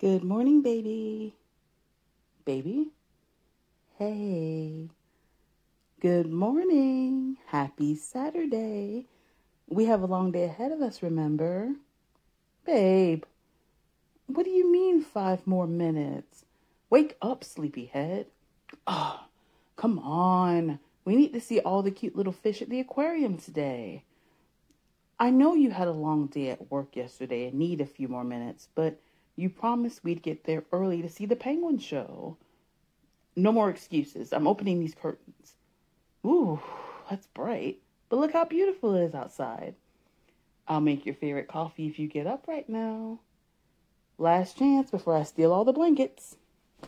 Good morning, baby. Baby? Hey. Good morning. Happy Saturday. We have a long day ahead of us, remember? Babe, what do you mean 5 more minutes? Wake up, sleepyhead. Oh, come on. We need to see all the cute little fish at the aquarium today. I know you had a long day at work yesterday and need a few more minutes, but you promised we'd get there early to see the penguin show. No more excuses. I'm opening these curtains. Ooh, that's bright. But look how beautiful it is outside. I'll make your favorite coffee if you get up right now. Last chance before I steal all the blankets.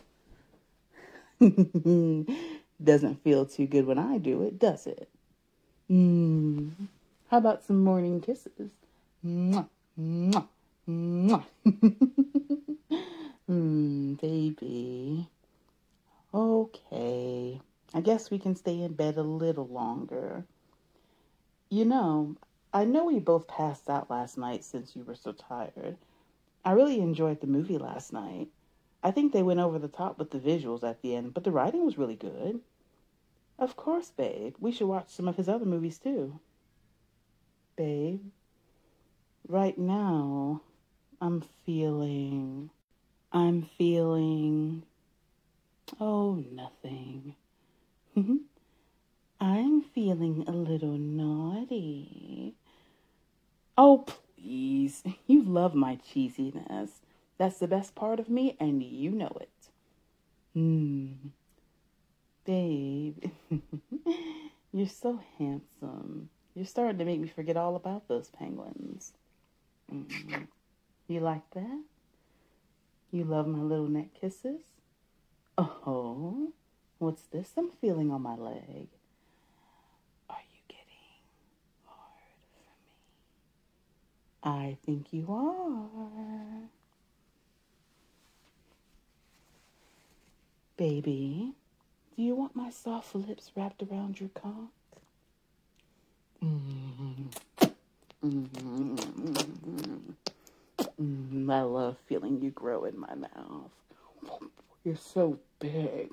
Doesn't feel too good when I do it, does it? How about some morning kisses? Mwah, mwah, mwah. Baby. Okay. I guess we can stay in bed a little longer. You know, I know we both passed out last night since you were so tired. I really enjoyed the movie last night. I think they went over the top with the visuals at the end, but the writing was really good. Of course, babe. We should watch some of his other movies too. Babe, right now, I'm feeling, oh, nothing. I'm feeling a little naughty. Oh, please. You love my cheesiness. That's the best part of me, and you know it. Babe, you're so handsome. You're starting to make me forget all about those penguins. You like that? You love my little neck kisses? Oh, what's this I'm feeling on my leg? Are you getting hard for me? I think you are. Baby, do you want my soft lips wrapped around your cock? I love feeling you grow in my mouth. You're so big.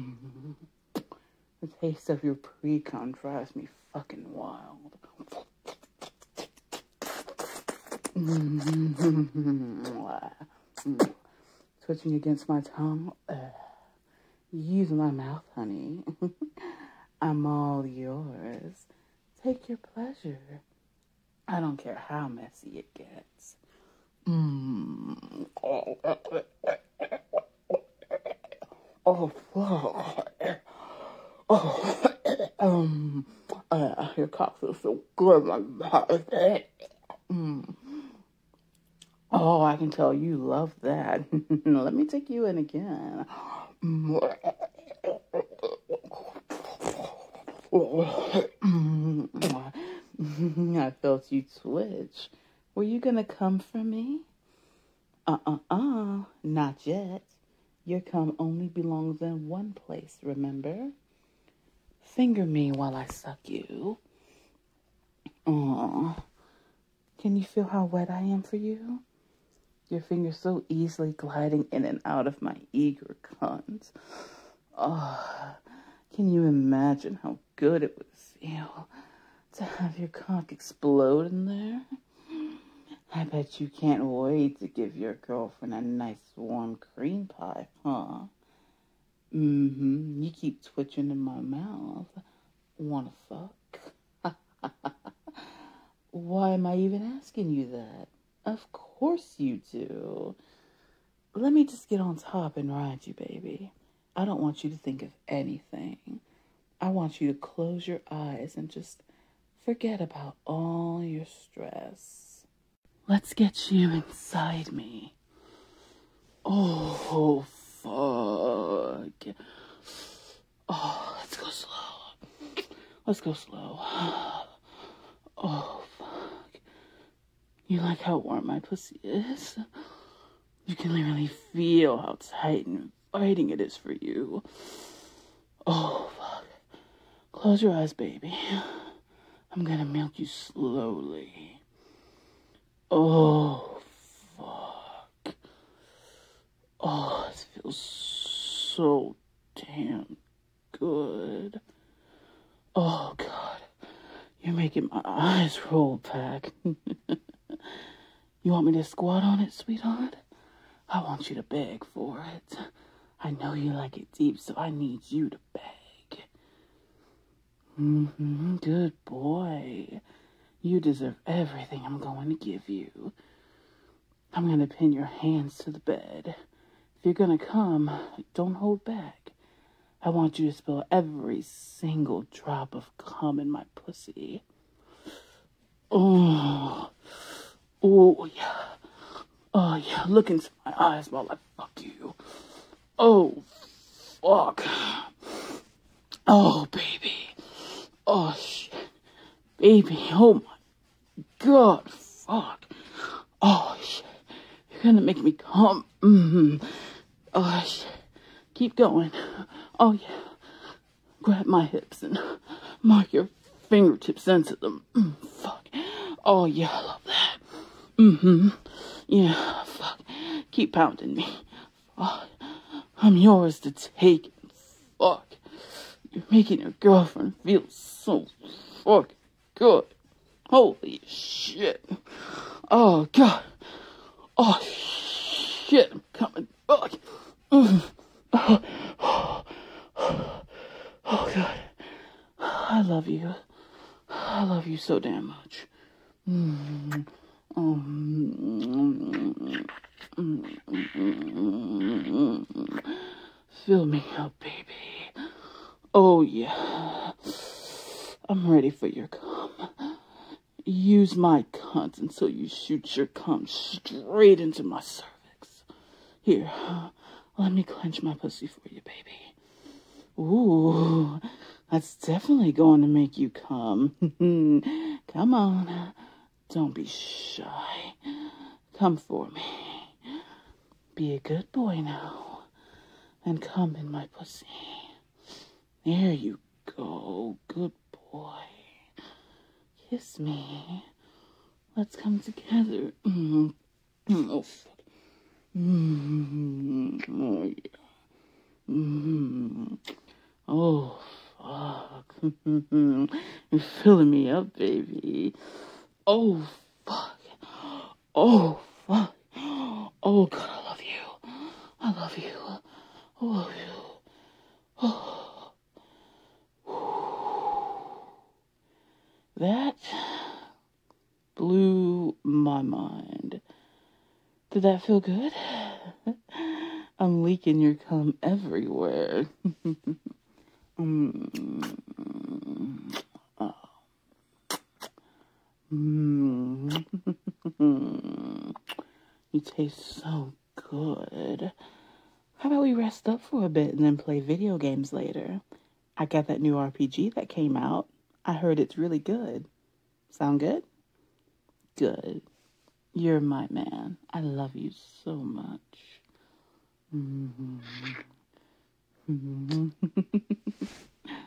The taste of your pre-cum drives me fucking wild. Twitching against my tongue. Use my mouth, honey. I'm all yours. Take your pleasure. I don't care how messy it gets. Oh, your cock feels so good, my mouth. Oh, I can tell you love that. Let me take you in again. I felt you twitch. Were you gonna come for me? Not yet. Your cum only belongs in one place, remember? Finger me while I suck you. Aw. Can you feel how wet I am for you? Your fingers so easily gliding in and out of my eager cunt. Oh, can you imagine how good it would feel to have your cock explode in there? I bet you can't wait to give your girlfriend a nice warm cream pie, huh? You keep twitching in my mouth. Wanna fuck? Why am I even asking you that? Of course you do. Let me just get on top and ride you, baby. I don't want you to think of anything. I want you to close your eyes and just forget about all your stress. Let's get you inside me. Oh, fuck. Oh, let's go slow. Let's go slow. Oh, fuck. You like how warm my pussy is? You can literally feel how tight and inviting it is for you. Oh, fuck. Close your eyes, baby. I'm gonna milk you slowly. Oh, fuck. feels so damn good. Oh, God. You're making my eyes roll back. You want me to squat on it, sweetheart? I want you to beg for it. I know you like it deep, so I need you to beg. Good boy. You deserve everything I'm going to give you. I'm going to pin your hands to the bed. If you're going to come, don't hold back. I want you to spill every single drop of cum in my pussy. Oh, yeah. Oh, yeah. Look into my eyes while I fuck you. Oh, fuck. Oh, baby. Oh, shit. Baby, oh my God. Fuck. Oh, shit. You're gonna make me come. Oh, shit. Keep going. Oh, yeah. Grab my hips and mark your fingertips into them. Fuck. Oh, yeah, I love that. Yeah, fuck. Keep pounding me. Fuck. I'm yours to take. Fuck. You're making your girlfriend feel so fucking good. Holy shit. Oh, God. Oh, shit. I'm coming back. Oh, God. I love you. I love you so damn much. Fill me up, baby. Oh, yeah. I'm ready for your cum. Use my cunt until you shoot your cum straight into my cervix. Here, let me clench my pussy for you, baby. Ooh, that's definitely going to make you come. Come on. Don't be shy. Come for me. Be a good boy now. And come in my pussy. There you go. Good boy. Kiss me. Let's come together. Oh, fuck. Oh, yeah. Oh, fuck. You're filling me up, baby. Oh, fuck. Oh, fuck. Oh, God, I love you. I love you. I love you. Oh. That blew my mind. Did that feel good? I'm leaking your cum everywhere. You taste so good. How about we rest up for a bit and then play video games later? I got that new RPG that came out. I heard it's really good. Sound good? Good. You're my man. I love you so much.